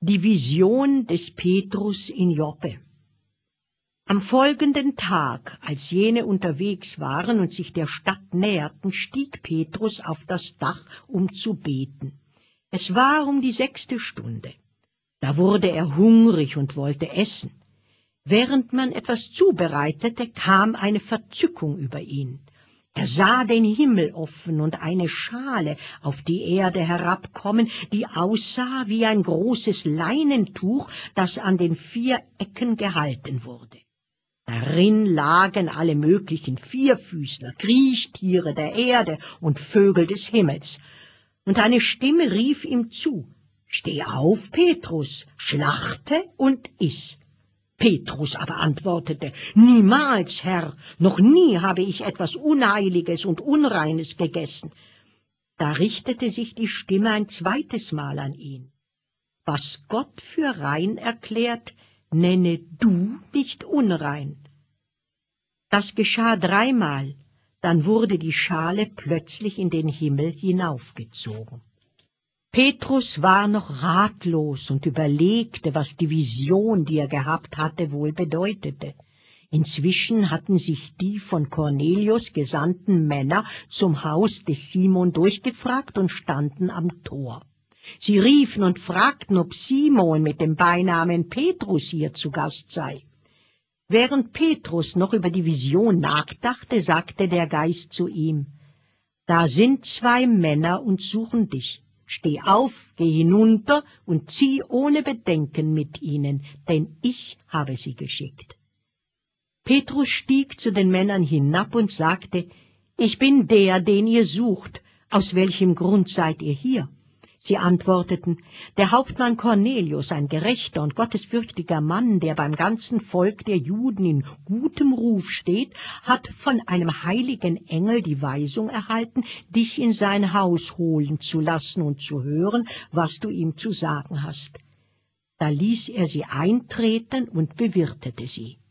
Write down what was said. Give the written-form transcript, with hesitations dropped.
Die Vision des Petrus in Joppe. Am folgenden Tag, als jene unterwegs waren und sich der Stadt näherten, stieg Petrus auf das Dach, um zu beten. Es war um die 6. Stunde. Da wurde er hungrig und wollte essen. Während man etwas zubereitete, kam eine Verzückung über ihn. Er sah den Himmel offen und eine Schale auf die Erde herabkommen, die aussah wie ein großes Leinentuch, das an den 4 Ecken gehalten wurde. Darin lagen alle möglichen Vierfüßler, Kriechtiere der Erde und Vögel des Himmels. Und eine Stimme rief ihm zu: »Steh auf, Petrus, schlachte und iss.« Petrus aber antwortete: »Niemals, Herr, noch nie habe ich etwas Unheiliges und Unreines gegessen.« Da richtete sich die Stimme ein zweites Mal an ihn: »Was Gott für rein erklärt, nenne du nicht unrein.« Das geschah 3-mal, dann wurde die Schale plötzlich in den Himmel hinaufgezogen. Petrus war noch ratlos und überlegte, was die Vision, die er gehabt hatte, wohl bedeutete. Inzwischen hatten sich die von Cornelius gesandten Männer zum Haus des Simon durchgefragt und standen am Tor. Sie riefen und fragten, ob Simon mit dem Beinamen Petrus hier zu Gast sei. Während Petrus noch über die Vision nachdachte, sagte der Geist zu ihm: »Da sind 2 Männer und suchen dich. Steh auf, geh hinunter und zieh ohne Bedenken mit ihnen, denn ich habe sie geschickt.« Petrus stieg zu den Männern hinab und sagte: »Ich bin der, den ihr sucht. Aus welchem Grund seid ihr hier?« Sie antworteten: »Der Hauptmann Cornelius, ein gerechter und gottesfürchtiger Mann, der beim ganzen Volk der Juden in gutem Ruf steht, hat von einem heiligen Engel die Weisung erhalten, dich in sein Haus holen zu lassen und zu hören, was du ihm zu sagen hast.« Da ließ er sie eintreten und bewirtete sie.